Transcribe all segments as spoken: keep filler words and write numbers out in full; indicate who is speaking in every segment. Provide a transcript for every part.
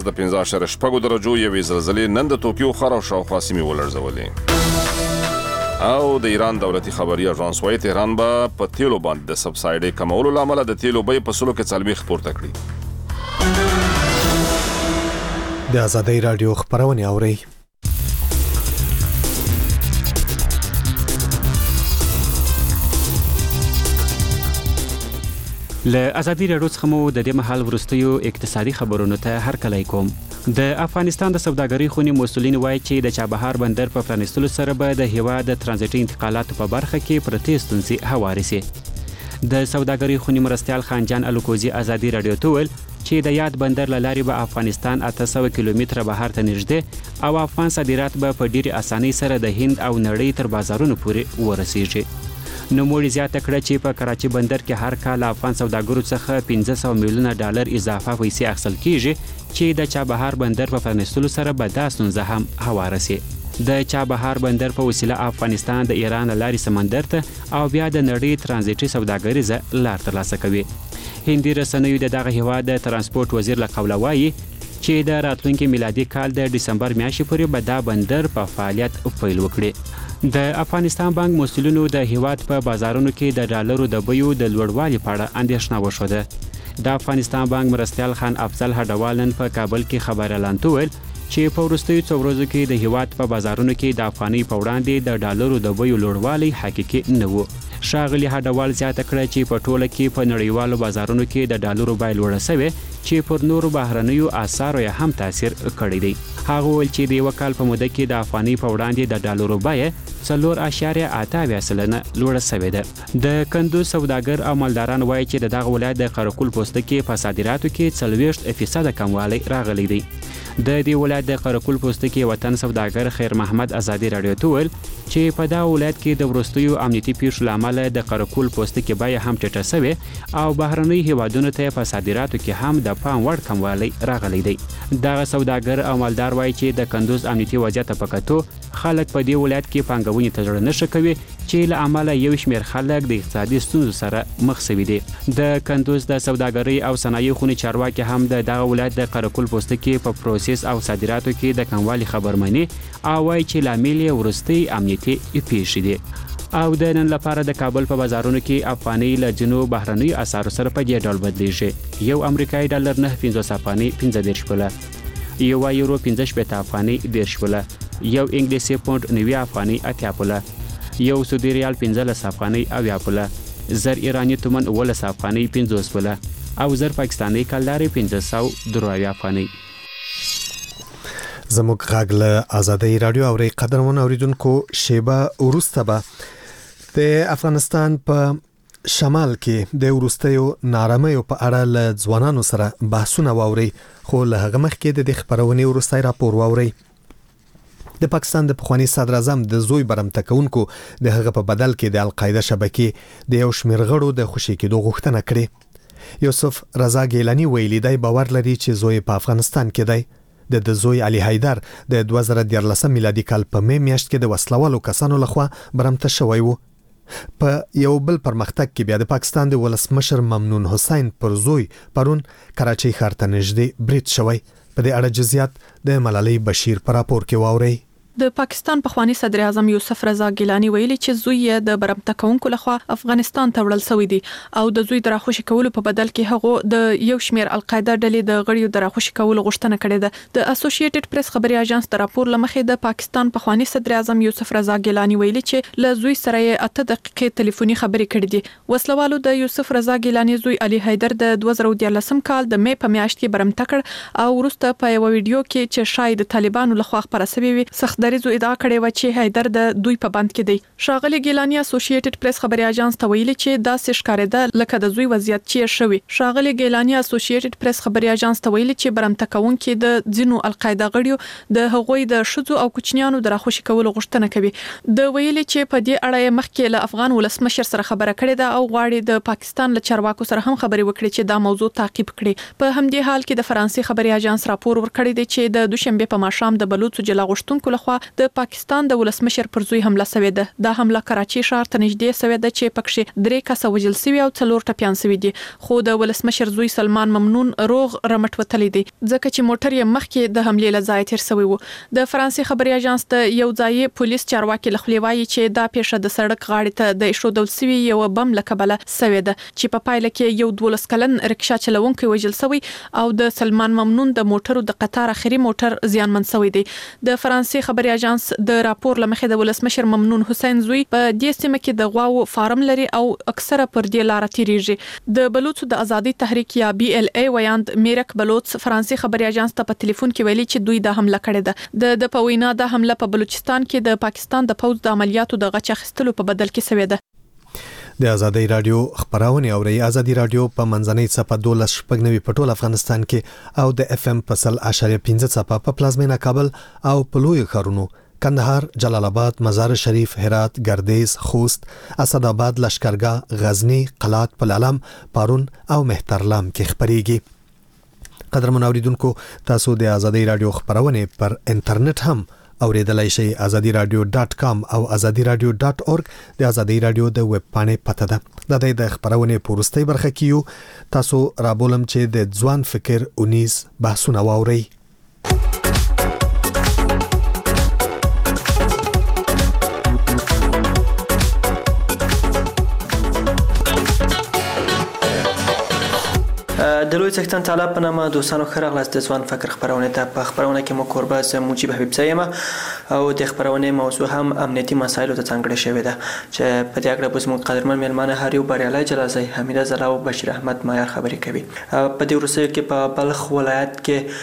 Speaker 1: د پنځه اعشاریه شپږ درجو یوې زلزلې نن د توکیو ښار او شاوخوا سیمې ولړزولې. او د ایران دولتي خبري اژانس وايي تهران به په تیلو باندې د سبسایډي کمولو له امله د تیلو بیې په سلو کې څلوېښت پورته کړي.
Speaker 2: د آزادۍ راډیو خبرونه اوري.
Speaker 3: له آزادۍ راډیو څخه مو د دې مهال وروستیو اقتصادي خبرونو ته هرکلی کوم. د افغانستان د سوداګرۍ خونې مسؤلین وایي چې د چابهار بندر په پرانیستلو سره به د هیواد د ترانزیتي انتقالاتو په برخه کې پرتې ستونزې هوارې شي. د سوداګرۍ خونې مرستیال خانجان الکوزي آزادۍ راډیو ته وویل چې د یاد بندر له لارې به افغانستان اته سوه کیلومتره بهر ته نږدې او افغان صادرات به په ډېرې اسانۍ سره د هند او نړۍ تر بازارونو پورې ورسیږي. نوموړي زیاته کړه چې په کراچي بندر کې هر کال افغان سوداګرو څخه پنځه سوه میلیونه ډالر اضافه پیسې اخیستل کیږي چې د چابهار بندر په پرانیستلو سره به دا ستونزه هم هواره شي. د چابهار بندر په وسیله افغانستان د ایران له لارې سمندر ته او بیا د نړۍ ترانزیتي سوداګریزه لار ترلاسه کوي. هندي رسنیو د دغه هیواد د ترانسپورت وزیر له قوله وایي چې د راتلونکي میلادي کال د ډسمبر میاشتې پورې به دا بندر په فعالیت پیل وکړي. د افغانستان بانک مسؤلینو د هیواد په بازارونو کې د ډالرو د بیو د لوړوالي په اړه اندېښنه وښوده. د افغانستان بانک مرستیال خان افضل هډوال نن په کابل کې خبر اعلان وکړ چې په وروستیو څو ورځو کې د هیواد په بازارونو کې د افغانۍ په وړاندې د ډالرو د بیو لوړوالی حقیقي نه و. ښاغلي هډوال زیاته کړه چې په ټوله کې په نړیوالو بازارونو کې د ډالرو بیه لوړه شوې چې پر نورو بهرنیو اسعارو یې هم تاثیر کړی دی. هغه وویل چې د یوه کال په موده کې د افغانۍ په وړاندې د ډالرو بیه څلور اعشاریه اته اویا سلنه لوړه شوې ده. د کندوز سوداګر او مالداران وایي چې د دغه ولایت د قرقل پوستکي په صادراتو کې څلوېښت فیصده کموالی راغلی دی. د دې ولایت د قرقل پوستکي وطن سوداګر خیر محمد آزادۍ راډیو ته وویل چې په دا ولایت کې د وروستیو امنیتي پیښو له امله د قرقل پوستکي بیه هم ټیټه شوې او بهرنۍ هیوادونو ته په صادراتو کې هم د پام وړ کموالی راغلی دی. دغه سوداګر او مالدار وایي چې د کندوز امنیتي وضعیت په کتو خلک په دې ولایت کې پانګونې ته زړه نه ښه کوي چې له امله یو شمېر خلک د اقتصادي ستونزو سره مخ شوي دي. د کندوز د سوداګرۍ او صنایعو خونې چارواکي هم د دغه ولایت د قرقل پوستکي په پروسس او صادراتو کې د کموالي خبر مني او وایي چې لامل یې وروستۍ امنیتي پیښې دي. او د نن لپاره د کابل په بازارونو کې افغانۍ له ځینو بهرنیو اسعارو سره په دې ډول بدلیږي. یو امریکایي ډالر نه پنځوس افغانۍ پنځه دېرش پوله، یو یورو پنځه شپېته افغانۍ دېرش پوله، یو انګلیسي پونډ نوي افغانۍ اتیا پوله، یو سعودي ریال پنځلس افغانۍ اویا پوله، زر ایراني تومن اوولس افغانۍ پنځوس پوله او زر پاکستاني کلدارې پنځه سوه درې اویا افغانۍ.
Speaker 2: زموږ غږ له آزادۍ راډیو اوري. قدرمن اوریدونکو، شیبه وروسته به د افغانستان په شمال کې د وروستیو نارمیو په اړه له ځوانانو سره بحثونه واوري، خو له هغه مخکې د دې خبرونې وروستی راپور واوري. د پاکستان د پخوانی صدر اعظم د زوی برمته کوونکو د هغه په بدل کې د القاعده شبکې د یو شمېر غړو د خوشي کېدو غوښتنه کړې. یوسف رضا ګیلانی ویلي دی باور لري چې زوی په افغانستان کې دی. د د زوی علي حیدر د دوه زره دیارلسم میلادي کال په می میاشت کې د وسلوالو کسانو لخوا برمته شوی وو. په یو بل پرمختګ کې بیا د پاکستان د ولسمشر ممنون حسین پر زوی پرون کراچۍ ښار ته نږدې برید شوی. په دې اړه جزئیات د ملالۍ بشیر په راپور کې واورئ.
Speaker 4: د پاکستان پخوانی صدر اعظم یوسف رضا ګیلانی ویلي چې زوی یې د برمته کوونکو لخوا افغانستان ته وړل شوی دی او د زوی د راخوشي کولو په بدل کې هغه د یو شمېر القاعده ډلې د غړیو د راخوشي کولو غوښتنه کړې ده. د اسوسییټډ پریس خبري اژانس د راپور لمخې د پاکستان پخوانی صدر اعظم یوسف رضا ګیلانی ویلي چې له زوی سره یې اته دقیقې ټلیفوني خبرې کړې دي. وسلوالو د یوسف رضا ګیلانی زوی علي حیدر د دوه زره دیارلسم کال د می په میاشت کې برمته کړ او وروسته په یو ویډیو کې چې شاید طالبانو لخوا خبره شوې وي سختدریزو ادعا کړې و چې حیدر د دوی په بند کې دی. ښاغلي ګیلانی اسوسییټډ پریس خبري اژانس ته ویلي چې دا ښکارېده لکه د زوی وضعیت چې شوی. ښاغلي ګیلانی اسوسییټډ پریس خبري اژانس ته ویلي چې برمته کوونکي د ځینو القاعده غړیو د هغوی د شذو او کوچنیانو د راخوشي کولو غوښتنه کوي. د ویلي چې په دې اړه مخکې له افغان ولسمشر سره خبره کړې ده او غواړي د پاکستان له چارواکو سره هم خبرې وکړي چې دا موضوع تعقیب کړي. په همدې حال کې د فرانسې خبري اژانس راپور ورکړی دی چې د دوشنبه په ماښام د بلوڅو جلا غوښتونکو لخوا لخوا د پاکستان د ولسمشر پر زوی حمله شوې ده. دا حمله کراچي ښار ته نږدې شوې ده چې پکې درې کسه وژل شوي او څلور ټپيان شوي دي. خو د ولسمشر زوی سلمان ممنون روغ رمټ وتلی دی ځکه چې موټر یې مخکې د حملې له ځای تیر شوی و. د فرانسې خبري اژانس ته یو ځای پولیس چارواکي لخوا وایي چې دا پیښه د سړک غاړې ته د ایښودل شوی یو بم له کبله شوې ده چې په پایله کې یو دولس کلن رکشا چلونکی وژل شوی او د سلمان ممنون د موټرو د قطار اخري موټر زیانمن شوی دی. د فرانسې خبري اژانس د راپور لمخې د ولسمشر ممنون حسین زوی په دې سیمه کې د غواو فارم لري او اکثره پر دې لار تیریږي. د بلوچ د ازادي تحریک یا بي ال اي ویاند میرک بلوچ فرانسې خبري اژانس ته په ټلیفون کې ویلي چې دوی د حمله کړې ده. د په وینا د حمله په بلوچستان کې د پاکستان د پوځ د عملیاتو د غچ اخیستلو په بدل کې شوې ده.
Speaker 2: د ازادي رادیو خبرونه اوري. ازادي رادیو په منځنۍ صفه دولس شپږ په ټول افغانستان کې او د اف ام په سل اشاریه پنځه صفه په پلازمینه کابل او په لوی ښارونو کندهار، جلال آباد، مزار شریف، هرات، گردیز، خوست، اسداباد، لشکرګاه، غزنی، قلات، پلالم، پارون او مهترلام کې خبريږي. قدرمن اوریدونکو تاسو د ازادي رادیو خبرونه پر انټرنیټ هم اوریدلای شئ. azadi radio dot com او azadi radio dot org د ازادي رادیو د ویب پاڼې پته ده. د دې د خبرونه پورستۍ برخه کیو تاسو رابولم چې د ځوان فکر اونیز بحثونه واوري.
Speaker 5: د لوی څښتن تعالی په نامه دوستانو ښه راغلاست د ځوان فکر خبرونه ته. په خبرونه کې مو کوربه زه مجيب حبیب زایم او د خبرونه موضوع هم امنیتي مسایلو ته ځانګړې شوې ده چې په دې اړه به زموږ قدرمن میلمانه هر یو بریالي جلازي حمیده زلا او بشیر احمد مایار خبرې کوي. په دې ورسره کې په بلخ ولایت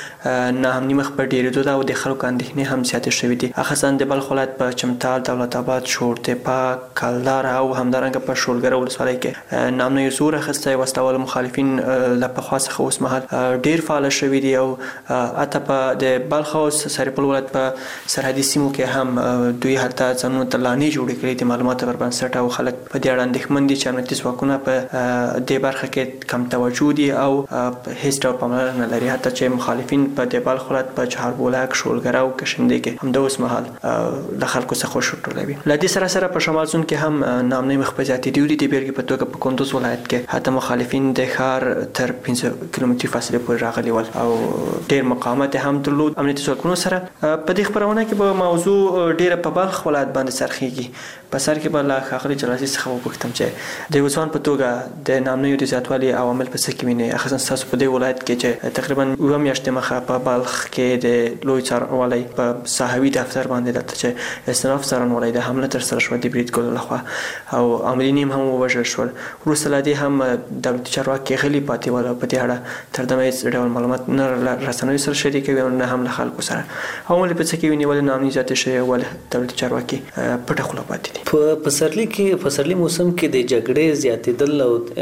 Speaker 5: کې ناامني مخ په ډیرېدو ده او د خلکو اندېښنې هم زیاتې شوې دي. خاصه د بلخ ولایت په چمتال، دولت آباد، شورتپا، کلدار او همدارنګه په شولګره ولسوالۍ کې ناامنۍ زور اخیستی وسلوال مخالفین له پخوا څخه اوس مهال ډیر فعال شوي دي او اته په د بلخ او سرپل ولایت په سرحدي سیمو کې هم دوی حتی ځانونو ته لانې جوړې کړې دي معلوماتو پر بنسټ او خلک په دې اړه اندېښمن دي چې امنیتي ځواکونه په دې برخه کې کم توجه دي او هیڅ ډول پاملرنه نه لري. حتی چې مخالفین په د بلخ ولایت په چهاربولک، شولګره او کشندې کې هم د اوس مهال د خلکو څخه خوش ټولوي. له دې سره سره په شمال زون کې هم ناامنۍ مخ په زیاتېدو دي. د بیلګې په توګه په کندوز ولایت کې حتی مخالفین د ښار تر پنځه کیلومتري فاصله پورې راغلي ول او ډېر مقاومت هم درلود. امنیتي ځواکونو سره په دې خبرونه کې به موضوع ډېره په بلخ ولایت باندې سرخیږي. په سر کې به لا ښاغلي جلاسي څخه وپوښتم چې د ځوان په توګه د ناامنیو د زیاتوالي عوامل په څه کې ویني. اخصا تاسو په دې ولایت کې چې تقریبا اوه میاشتې مخه په بلخ کې د لوی څارنوالۍ په ساحوي دفتر باندې دلته چې استناف څارنوالۍ د حمله تر سره شوه د بریدګل لخوا او عاملین هم ووژل شول. وروسته له دې هم دولتي چارواکي غلي پاتې ول په دې اړه تر دمه هیڅ ډول معلومات نه رسنیو سره شریکوي او نه هم له خلکو سره. عوامل په څه کې ویني ولې ناامني زیاتې شوې ول دولتي چارواکي پټه خوله پاتې دي.
Speaker 6: په پسرلي کې پسرلي موسم کې د جګړې زیاتېدل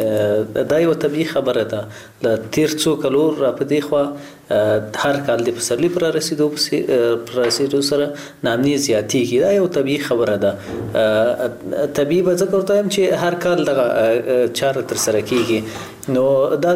Speaker 6: او دا یو طبیعي خبره ده. له تیر څو کلو را په دې خوا هر کال د پسرلي پر رسیدو پر رسیدو سره ناامني زیاتېږي. دا یو طبیعي خبره ده. طبیعي به ځکه ورته وایم چې هر کال دغه چاره ترسره کېږي. نو دا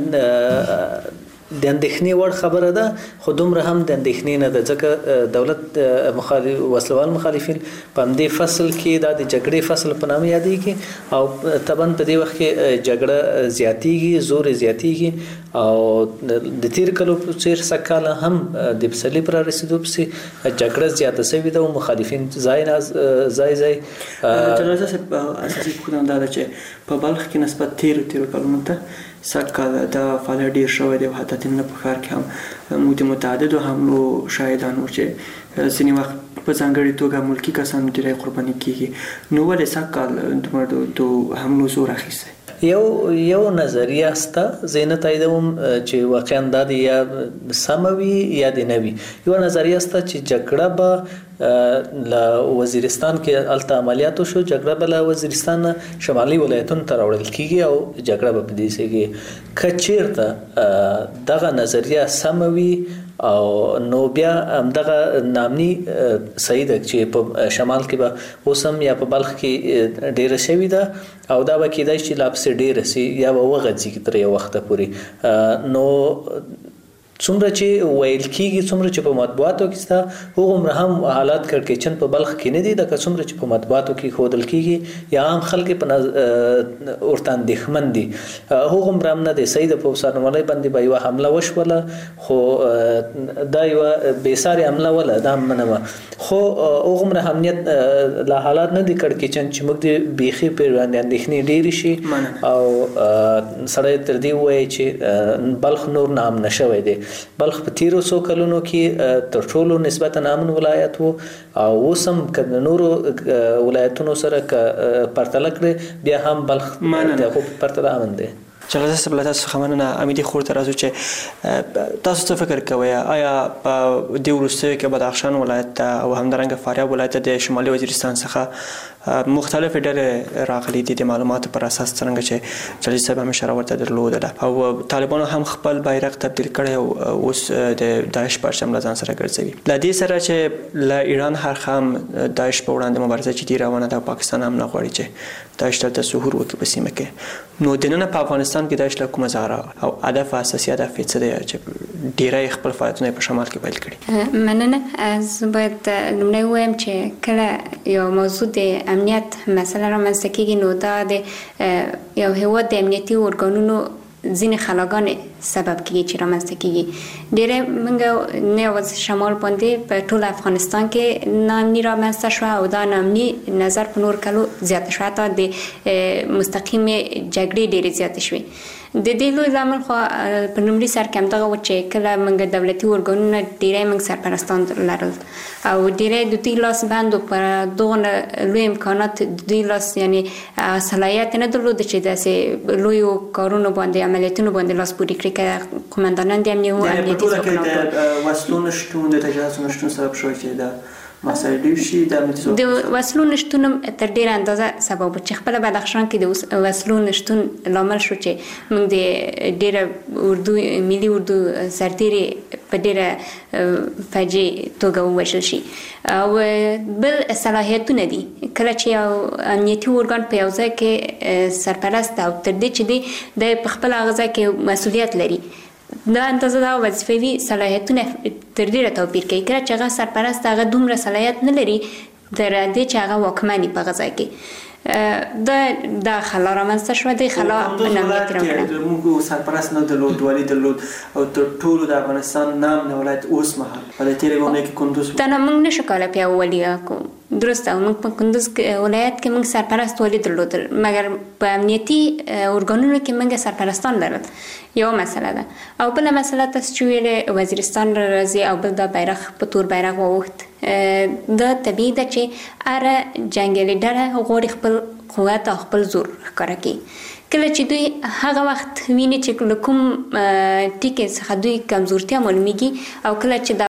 Speaker 6: د د اندېښنې وړ خبره ده خو دومره هم د اندېښنې نه ده ځکه دولت مخالف وسلوال مخالفین په همدې فصل کې دا د جګړې فصل په نامه یادېږي او طبعا په دې وخت کې جګړه زیاتېږي، زور زیاتېږي او د تیر کلو په څېر سکاله هم د پسرلي پر رسیدو پسې جګړه زیاته شوې ده او مخالفین ځای نه ځای ځای
Speaker 5: جلسه اساسي کوم دا چې په بلخ کې نسبت تیر تیر کلونو ته سکه دا فعالیت ډیر شوی دی. حتی تنه په ښار کې هم موږ د متعددو حملو شاهدان وو چې ځینې وخت په ځانګړي توګه ملکی کسان ډېر قرباني کیږي. نو ولې سکه د حملو زور اخیسته؟
Speaker 6: یو یو نظریه سته زینت ایدوم چې واقعا د یا سموي یا د نوي. یو نظریه سته چې جګړه به ل وزیرستان کې الته عملیاتو شو، جګړه به ل وزیرستان شمالي ولایتونو ته راوړل کیږي او جګړه به په دې سیږي. کچیرته دغه نظریه سموي او نو بیا همدغه نامني صحیح ده چې په شمال کې به اوسم یا په بلخ کې ډیره شوې ده او دا به کېدای شي لا پسې ډیره سي یا به وغځي تر یو وخته پورې. نو څومره چې ویل کیږي څومره چې په مطبوعاتو کې ستا هغومره هم حالات کړکېچن په بلخ کې نه دي د څومره چې په مطبوعاتو کې ښودل کیږي یا عام خلک په ورته اندېښمن دي هغومره هم نه دی. صحیح ده په څارنوالۍ باندې به یوه حمله وشوله خو دا یوه بېسارې حمله وله دا هم منمه خو هغومره امنیت لا حالات نه دي کړکېچن چې موږ د بیخي پرې باندې اندېښنې ډېرې شي او سړی تر دې ووایي چې بلخ نور ناامنه شوی دی. بلخ په تیرو څو کلونو کې تر ټولو نسبتا امن ولایت و او اوس هم که د نورو ولایتونو سره که پرتله کړې بیا هم بلخ د هغو په پرتله امن دی.
Speaker 5: جلال صاحب له تاسو څخه مننه. امیدي خور ته راځو چې تاسو څه فکر کوئ آیا په دې وروستیو کې بدخشان ولایت ته او همدارنګه فاریاب ولایت ته د شمالي وزیرستان څخه مختلفې ډلې راغلي دي د معلوماتو پر اساس څرنګه چې جلال صاحب هم اشاره ورته درلودله او طالبانو هم خپل بیرغ تبدیل کړی او اوس د داعش پرچم له ځان سره ګرځوي. له دې سره چې له ایران هرخوا هم داعش په وړاندې مبارزه جدي روانه ده او پاکستان هم نه غواړي چې داعش دلته ظهور وکړي په سیمه کې. نو دننه په افغانستان کې داعش له کومه ځای او هدف اساسي هدف یې څه دی چې ډیری خپل فعالیتونه په شمال کې پیل کړي؟
Speaker 7: مننه. زه باید لومړی ووایم چې کله یو موضوع د امنیت مسله رامنځته کېږي نو دا د یو هېواد د امنیتي ارګانونو ځینې خلاګانې سبب کېږي چې رامنځته کېږي. ډېری موږ نه یوازې شمال باندې په ټول افغانستان کې ناامني رامنځته شوه او دا ناامني نظر په نور کلو زیاته شوه حتی د مستقیمې جګړې ډېرې زیاتې شوې. د دې لوی لامل خو په لومړي سر کې همدغه و چې کله موږ دولتي ارګانونه ډېری موږ سرپرستان لرل او ډېری د دوی لاس بند و پر دغه لوی امکانات د دوی لاس یعنې صلاحیت نه درلوده چې داسې لویو کارونو باندې عملیاتونو باندې لاس پورې کړي که قمندانان د امنیتي
Speaker 5: ځواکونو په ټوله کې د وسلو نشتون د تجهیزاتو نشتون سبب شوی چې د مسایل ډېر شي د امنیتي ځواکونو
Speaker 7: د وسلو نشتون تر ډېره اندازه سبب چې خپله بدخشان کې د وسلو نشتون لامل شو چې موږ د ډېره اردو ملي اردو سرتیري په ډېره فجیع توګه ووژل شي او بل صلاحیتونه دي. کله چې یو امنیتي ارګان په یو ځای کې سرپرست او تر دې چې دی د په خپل هغه ځای کې مسؤلیت لري دا اندازه دا وظیفوي صلاحیتونه تر ډېره توپیر کوي. کله چې هغه سرپرست هغه دومره صلاحیت نه لري تر دې چې هغه واکمني په هغه ځای کې دا دا خلا رامنځته شوه. د خلا نامنیت راوړه
Speaker 5: موږ سرپرست نه درلود والي درلود او تر ټولو د افغانستان نام نه ولایت اوس مهال په دې تیرې باندې کې کندوز
Speaker 7: دا نه موږ نشو کولی بیا والي کړو درسته موږ په کندوز ولایت کې موږ سرپرست والي درلودل مګر په امنیتي ارګانونو کې موږ سرپرستان لرل. یو مسله ده او بله مسله تاسو چې ویلې وزیرستان راځي او بل دا بیرغ په تور بیرغ واوښت دا طبیعي ده چې هره جنګیالي ډله غواړي خپل قوت او خپل زور ښکاره کړي. کله چې دوی هغه وخت ویني چې له کوم ټکي څخه دوی کمزورتیا معلومیږي او کله چې